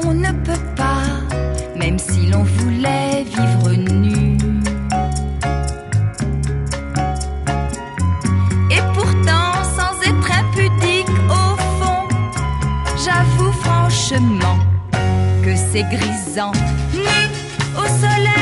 on ne peut pas, même si l'on voulait vivre nu. Et pourtant, sans être impudique au fond, j'avoue franchement que c'est grisant, nu au soleil.